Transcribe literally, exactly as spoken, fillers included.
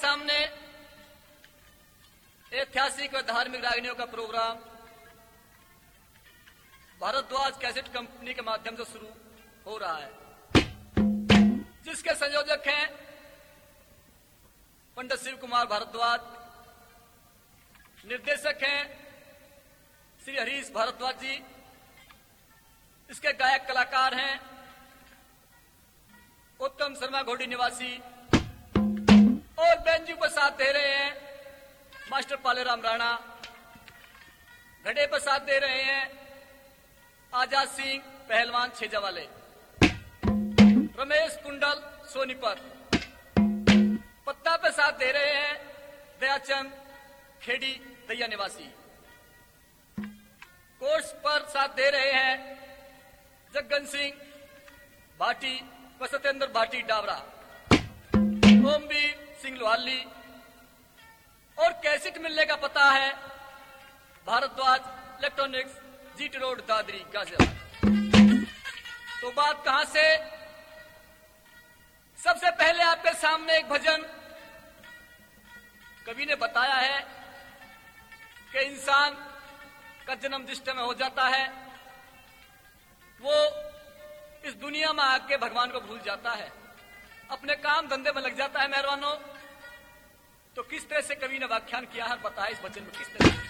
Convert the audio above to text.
सामने ऐतिहासिक और धार्मिक रागनियों का प्रोग्राम भारद्वाज कैसेट कंपनी के माध्यम से शुरू हो रहा है, जिसके संयोजक हैं पंडित शिव कुमार भारद्वाज, निर्देशक हैं श्री हरीश भारद्वाज जी, इसके गायक कलाकार हैं उत्तम शर्मा घोड़ी निवासी, और बेंजू पर साथ दे रहे हैं मास्टर पालेराम राणा, घड़े पर साथ दे रहे हैं आजाद सिंह पहलवान छेजा वाले, रमेश कुंडल सोनीपत, पत्ता पे साथ दे रहे हैं दयाचंद खेड़ी दैया निवासी, कोर्स पर साथ दे रहे हैं जगन सिंह भाटी व सत्येंद्र भाटी डावरा, ओमवीर सिंह लोहाली, और कैसेट मिलने का पता है Bharadwaj electronics, GT road, Dadri, Ghaziabad. तो बात कहां से? सबसे पहले आपके सामने एक भजन कवि ने बताया है कि इंसान का जन्म जिस समय हो जाता है वो इस दुनिया में आके भगवान को भूल जाता है, अपने काम धंधे में लग जाता है मेहरबानों। तो किस तरह से कवि ने व्याख्यान किया है बताया इस वचन में किस तरह से।